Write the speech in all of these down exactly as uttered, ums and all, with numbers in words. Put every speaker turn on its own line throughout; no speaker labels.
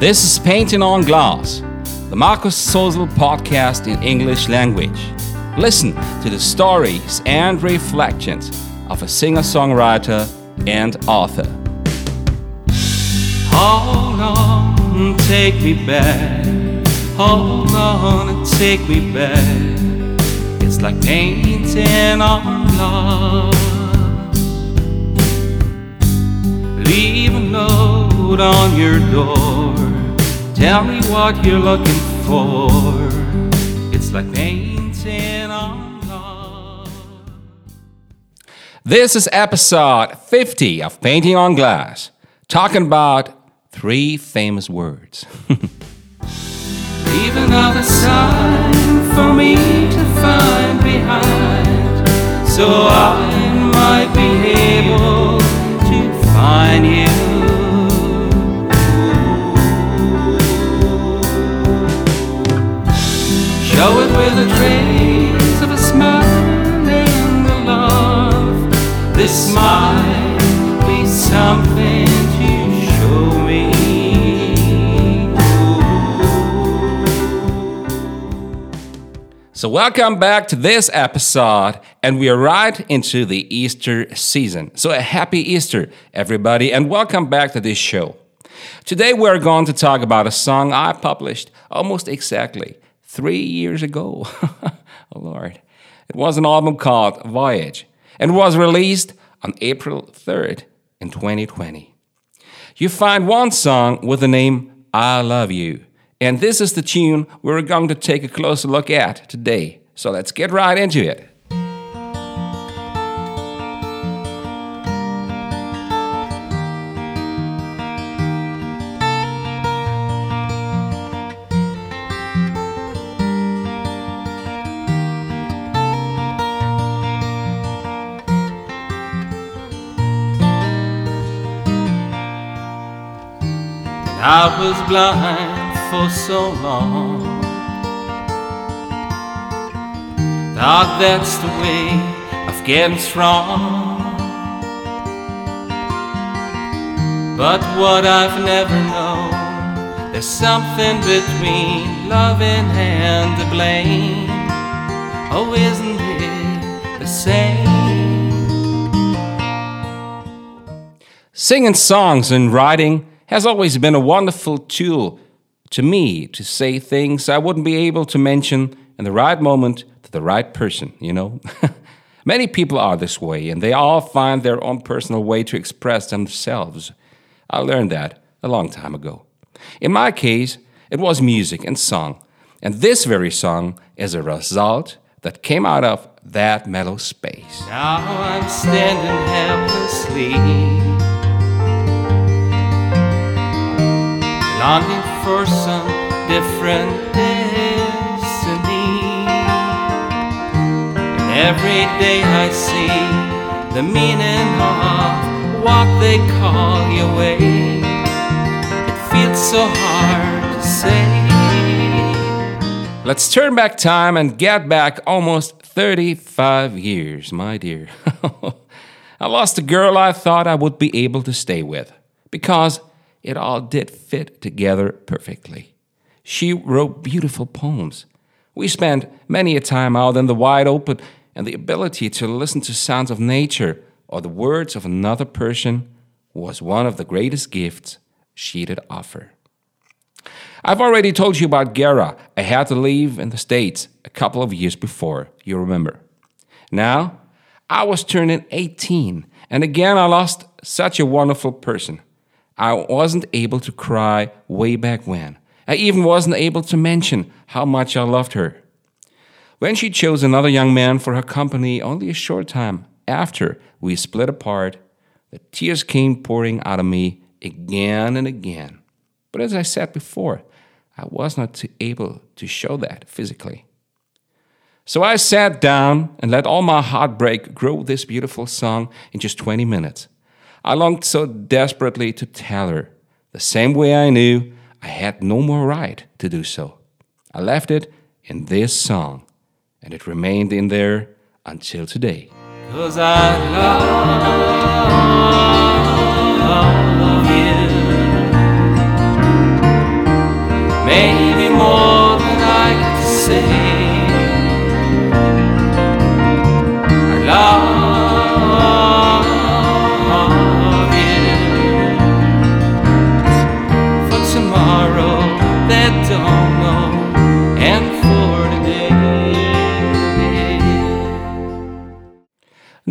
This is Painting on Glass, the Markus Sozel podcast in English language. Listen to the stories and reflections of a singer-songwriter and author.
Hold on, take me back. Hold on and take me back. It's like painting on glass. Leave a note on your door. Tell me what you're looking for. It's like painting on glass.
This is episode fifty of Painting on Glass, talking about three famous words.
Leave another sign for me to find behind, so I might be able to find you. Show it with a trace of a smile and a love. This might be something to show me.
So welcome back to this episode, and we are right into the Easter season. So a happy Easter, everybody, and welcome back to this show. Today we're going to talk about a song I published almost exactly three years ago. Oh Lord. It was an album called Voyage, and was released on April third in twenty twenty. You find one song with the name I Love You. And this is the tune we're going to take a closer look at today. So let's get right into it.
I was blind for so long. Thought that's the way of getting strong. But what I've never known, there's something between loving and the blame. Oh, isn't it the same?
Singing songs and writing has always been a wonderful tool to me to say things I wouldn't be able to mention in the right moment to the right person, you know? Many people are this way, and they all find their own personal way to express themselves. I learned that a long time ago. In my case, it was music and song, and this very song is a result that came out of that mellow space.
Now I'm standing helplessly, longing for some different destiny. And every day I see the meaning of what they call your way. It feels so hard to say.
Let's turn back time and get back almost thirty-five years, my dear. I lost a girl I thought I would be able to stay with, because it all did fit together perfectly. She wrote beautiful poems. We spent many a time out in the wide open, and the ability to listen to sounds of nature or the words of another person was one of the greatest gifts she did offer. I've already told you about Gara. I had to leave in the States a couple of years before, you remember. Now, I was turning eighteen, and again I lost such a wonderful person. I wasn't able to cry way back when. I even wasn't able to mention how much I loved her. When she chose another young man for her company only a short time after we split apart, the tears came pouring out of me again and again. But as I said before, I was not able to show that physically. So I sat down and let all my heartbreak grow this beautiful song in just twenty minutes. I longed so desperately to tell her, the same way I knew I had no more right to do so. I left it in this song, and it remained in there until today.
'Cause I love you.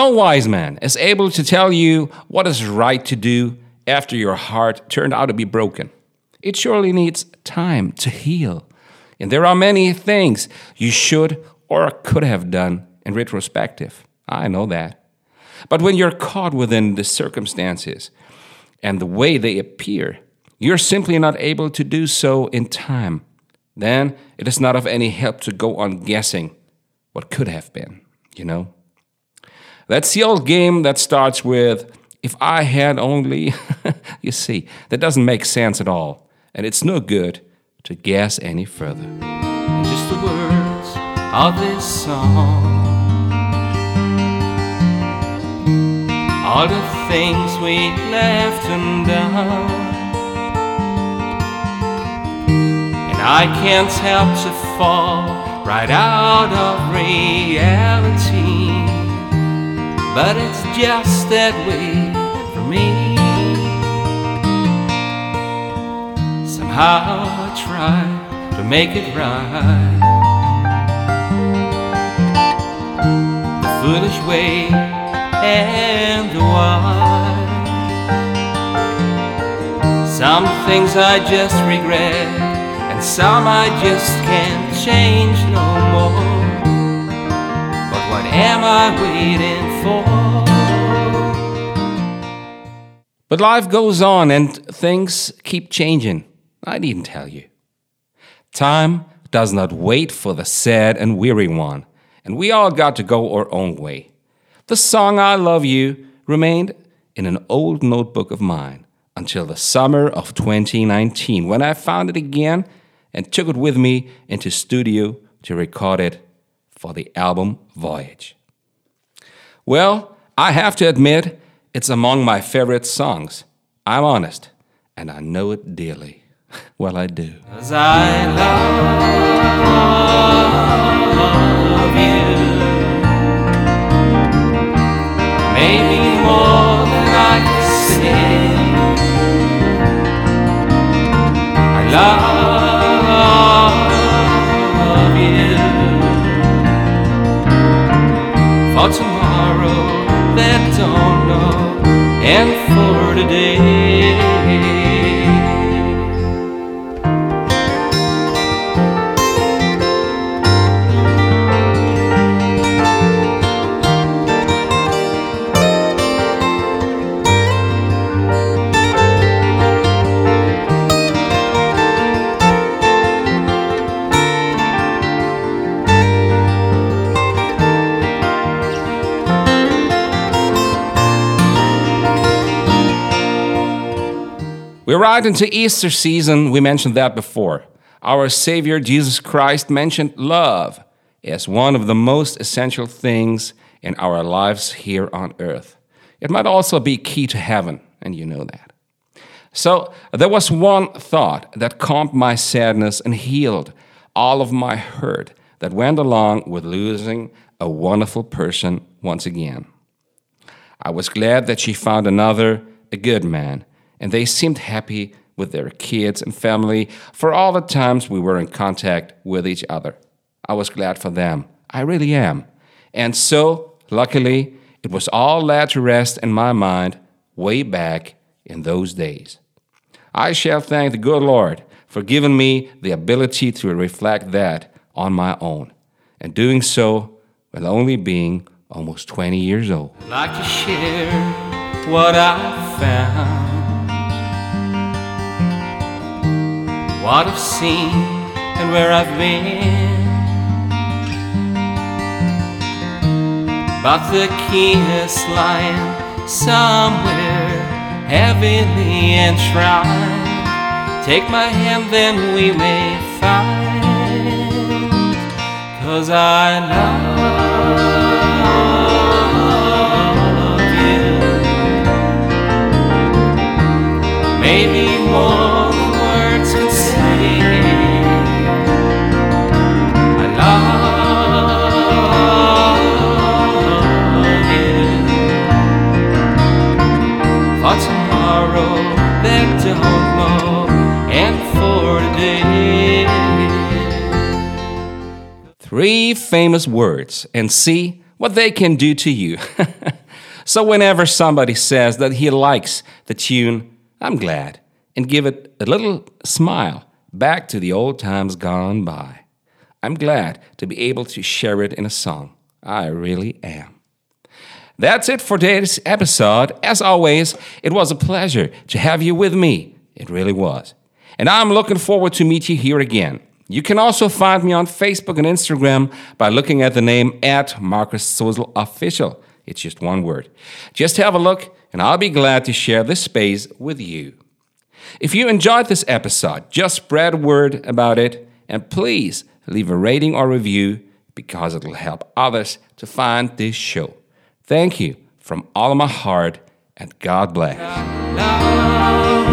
No wise man is able to tell you what is right to do after your heart turned out to be broken. It surely needs time to heal. And there are many things you should or could have done in retrospective. I know that. But when you're caught within the circumstances and the way they appear, you're simply not able to do so in time. Then it is not of any help to go on guessing what could have been, you know? That's the old game that starts with, if I had only. You see, that doesn't make sense at all. And it's no good to guess any further.
And just the words of this song, all the things we left undone, and I can't help to fall right out of reality, but it's just that way for me. Somehow I try to make it right, the foolish way and the wise. Some things I just regret, and some I just can't change no more. But what am I waiting for?
But life goes on and things keep changing. I needn't tell you. Time does not wait for the sad and weary one, and we all got to go our own way. The song I Love You remained in an old notebook of mine until the summer of twenty nineteen, when I found it again and took it with me into studio to record it for the album Voyage. Well, I have to admit, it's among my favorite songs. I'm honest, and I know it dearly. Well, I do.
'Cause I love you, maybe more than I can say. I love you for tomorrow that don't know, and for today.
We're right into Easter season. We mentioned that before. Our Savior, Jesus Christ, mentioned love as one of the most essential things in our lives here on earth. It might also be key to heaven, and you know that. So there was one thought that calmed my sadness and healed all of my hurt that went along with losing a wonderful person once again. I was glad that she found another, a good man, and they seemed happy with their kids and family for all the times we were in contact with each other. I was glad for them. I really am. And so, luckily, it was all laid to rest in my mind way back in those days. I shall thank the good Lord for giving me the ability to reflect that on my own, and doing so while only being almost twenty years old.
I'd like to share what I found, what I've seen and where I've been. But the key is lying somewhere heavily enshrined. Take my hand, then we may find. 'Cause I love you, maybe more than words can say. I love you for tomorrow that don't know, and for today.
Three famous words, and see what they can do to you. So whenever somebody says that he likes the tune, I'm glad and give it a little smile back to the old times gone by. I'm glad to be able to share it in a song. I really am. That's it for today's episode. As always, it was a pleasure to have you with me. It really was. And I'm looking forward to meet you here again. You can also find me on Facebook and Instagram by looking at the name at Marcus Zoesel Official. It's just one word. Just have a look, and I'll be glad to share this space with you. If you enjoyed this episode, just spread word about it, and please leave a rating or review because it'll help others to find this show. Thank you from all of my heart, and God bless.
Love,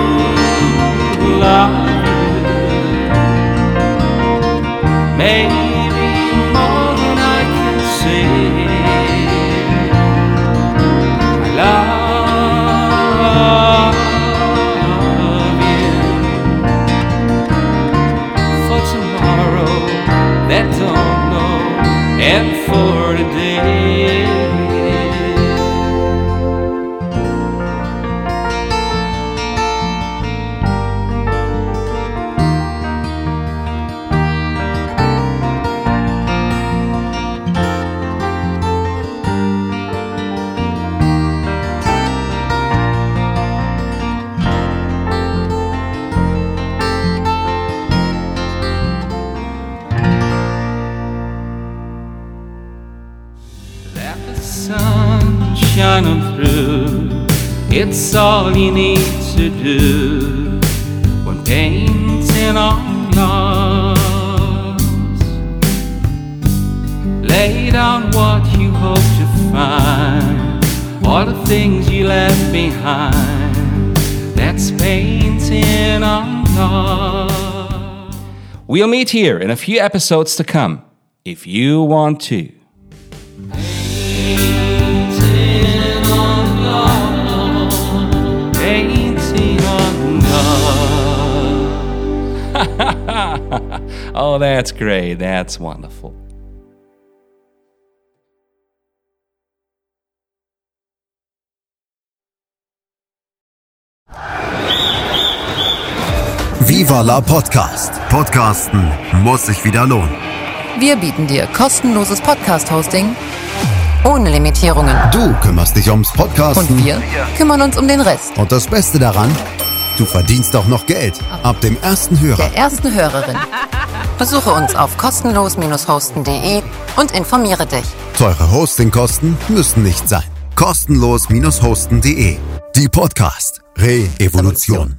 love, maybe more than I can say. I love you for tomorrow that don't know, and for today. Sun shining through, it's all you need to do when painting on glass. Lay down what you hope to find, all the things you left behind. That's painting on glass.
We'll meet here in a few episodes to come, if you want to. Oh, that's great. That's wonderful.
Viva la Podcast. Podcasten muss sich wieder lohnen.
Wir bieten dir kostenloses Podcast-Hosting ohne Limitierungen.
Du kümmerst dich ums Podcasten.
Und wir kümmern uns um den Rest.
Und das Beste daran, du verdienst auch noch Geld. Ab dem ersten Hörer.
Der ersten Hörerin. Besuche uns auf kostenlos Bindestrich hosten Punkt de und informiere dich.
Teure Hostingkosten müssen nicht sein. kostenlos Bindestrich hosten Punkt de. Die Podcast Re-Evolution.